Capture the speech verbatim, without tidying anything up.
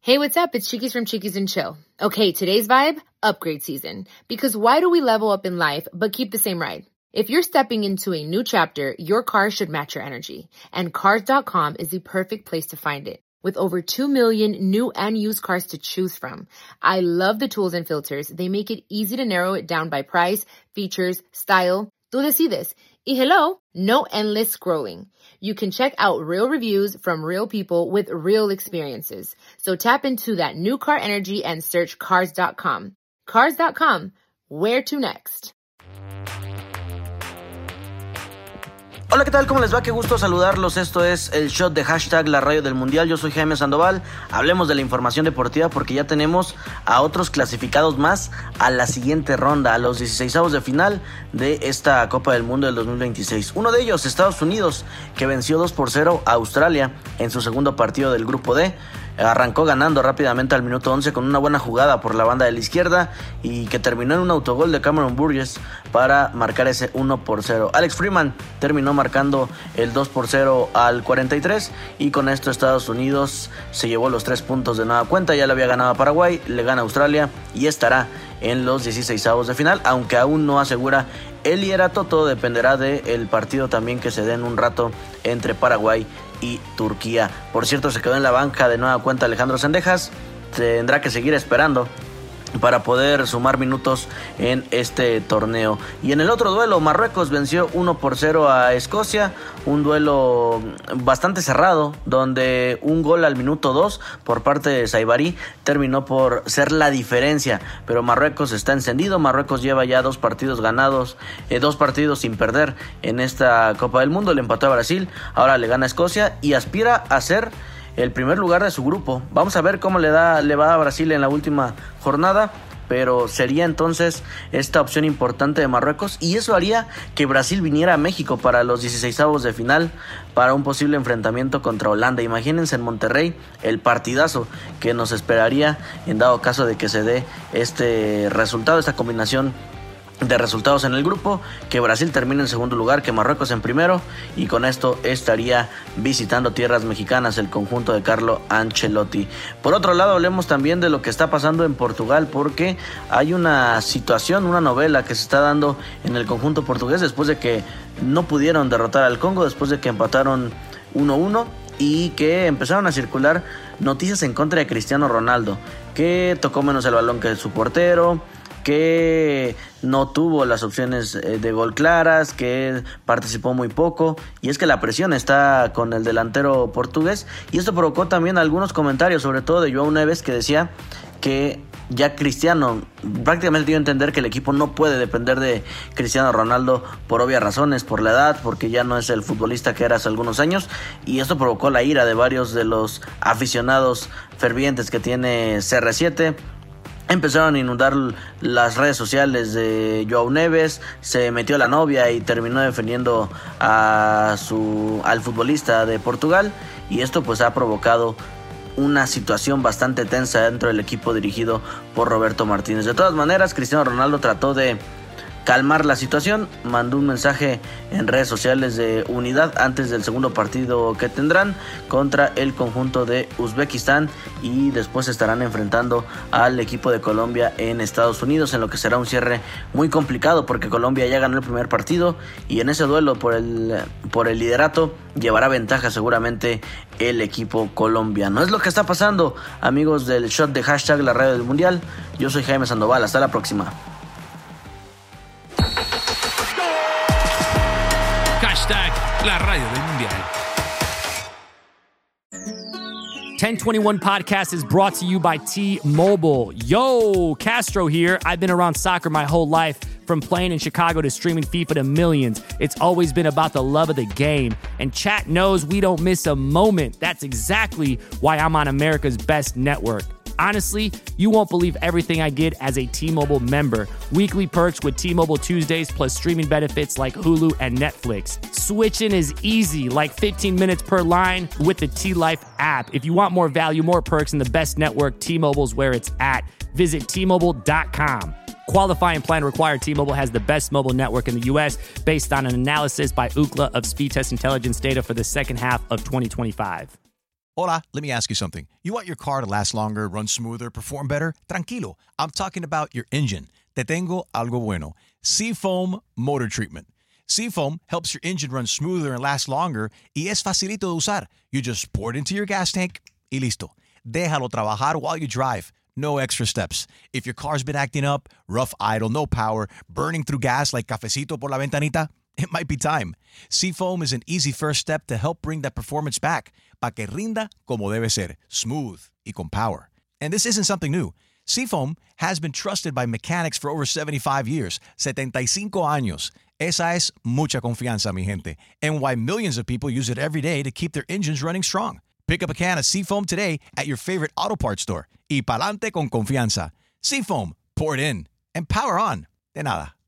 Hey, what's up? It's Chiquis from Chiquis and Chill. Okay, today's vibe, upgrade season. Because why do we level up in life but keep the same ride? If you're stepping into a new chapter, your car should match your energy. And Cars dot com is the perfect place to find it. With over two million new and used cars to choose from. I love the tools and filters. They make it easy to narrow it down by price, features, style. Tú decides. Y hello, no endless scrolling. You can check out real reviews from real people with real experiences. So tap into that new car energy and search Cars dot com. Cars dot com. Where to next? Hola, ¿qué tal? ¿Cómo les va? Qué gusto saludarlos. Esto es el shot de hashtag La Radio del Mundial. Yo soy Jaime Sandoval. Hablemos de la información deportiva porque ya tenemos a otros clasificados más a la siguiente ronda, a los dieciseisavos de final de esta Copa del Mundo del dos mil veintiséis. Uno de ellos, Estados Unidos, que venció dos por cero a Australia en su segundo partido del Grupo D. Arrancó ganando rápidamente al minuto once con una buena jugada por la banda de la izquierda y que terminó en un autogol de Cameron Burgess para marcar ese uno por cero. Alex Freeman terminó marcando el dos por cero al cuarenta y tres y con esto Estados Unidos se llevó los tres puntos de nueva cuenta. Ya le había ganado a Paraguay, le gana a Australia y estará en los dieciseisavos de final, aunque aún no asegura el liderato. Todo dependerá del partido también que se dé en un rato entre Paraguay y Turquía. Por cierto, se quedó en la banca de nueva cuenta Alejandro Zendejas. Tendrá que seguir esperando para poder sumar minutos en este torneo. Y en el otro duelo, Marruecos venció uno por cero a Escocia, un duelo bastante cerrado, donde un gol al minuto dos por parte de Saibari terminó por ser la diferencia, pero Marruecos está encendido. Marruecos lleva ya dos partidos ganados, eh, dos partidos sin perder en esta Copa del Mundo. Le empató a Brasil, ahora le gana a Escocia y aspira a ser el primer lugar de su grupo. Vamos a ver cómo le da le va a Brasil en la última jornada, pero sería entonces esta opción importante de Marruecos y eso haría que Brasil viniera a México para los dieciseisavos de final para un posible enfrentamiento contra Holanda. Imagínense en Monterrey el partidazo que nos esperaría en dado caso de que se dé este resultado, esta combinación de resultados en el grupo, que Brasil termine en segundo lugar, que Marruecos en primero, y con esto estaría visitando tierras mexicanas el conjunto de Carlo Ancelotti. Por otro lado, hablemos también de lo que está pasando en Portugal, porque hay una situación, una novela que se está dando en el conjunto portugués después de que no pudieron derrotar al Congo, después de que empataron uno uno y que empezaron a circular noticias en contra de Cristiano Ronaldo, que tocó menos el balón que su portero, que no tuvo las opciones de gol claras, que participó muy poco, y es que la presión está con el delantero portugués, y esto provocó también algunos comentarios, sobre todo de João Neves, que decía que ya Cristiano, prácticamente dio a entender que el equipo no puede depender de Cristiano Ronaldo por obvias razones, por la edad, porque ya no es el futbolista que era hace algunos años, y esto provocó la ira de varios de los aficionados fervientes que tiene C R siete. Empezaron a inundar las redes sociales de João Neves, se metió la novia y terminó defendiendo a su, al futbolista de Portugal, y esto pues ha provocado una situación bastante tensa dentro del equipo dirigido por Roberto Martínez. De todas maneras, Cristiano Ronaldo trató de calmar la situación, mandó un mensaje en redes sociales de unidad antes del segundo partido que tendrán contra el conjunto de Uzbekistán, y después estarán enfrentando al equipo de Colombia en Estados Unidos, en lo que será un cierre muy complicado porque Colombia ya ganó el primer partido y en ese duelo por el, por el liderato llevará ventaja seguramente el equipo colombiano. Es lo que está pasando, amigos del shot de hashtag La Radio del Mundial. Yo soy Jaime Sandoval, hasta la próxima. Hashtag La Radio del Mundial. ten twenty-one Podcast is brought to you by T-Mobile. Yo, Castro here. I've been around soccer my whole life, from playing in Chicago to streaming FIFA to millions. It's always been about the love of the game. And chat knows we don't miss a moment. That's exactly why I'm on America's best network. Honestly, you won't believe everything I get as a T-Mobile member. Weekly perks with T-Mobile Tuesdays, plus streaming benefits like Hulu and Netflix. Switching is easy, like fifteen minutes per line with the T-Life app. If you want more value, more perks, and the best network, T-Mobile's where it's at. Visit T Mobile dot com. Qualifying plan required. T-Mobile has the best mobile network in the U S based on an analysis by Ookla of speed test intelligence data for the second half of twenty twenty-five. Hola, let me ask you something. You want your car to last longer, run smoother, perform better? Tranquilo. I'm talking about your engine. Te tengo algo bueno. Seafoam Motor Treatment. Seafoam helps your engine run smoother and last longer y es facilito de usar. You just pour it into your gas tank y listo. Déjalo trabajar while you drive. No extra steps. If your car's been acting up, rough idle, no power, burning through gas like cafecito por la ventanita, it might be time. Seafoam is an easy first step to help bring that performance back, pa que rinda como debe ser, smooth y con power. And this isn't something new. Seafoam has been trusted by mechanics for over seventy-five years, setenta y cinco años. Esa es mucha confianza, mi gente, and why millions of people use it every day to keep their engines running strong. Pick up a can of Seafoam today at your favorite auto parts store. Y pa'lante con confianza. Seafoam, pour it in and power on. De nada.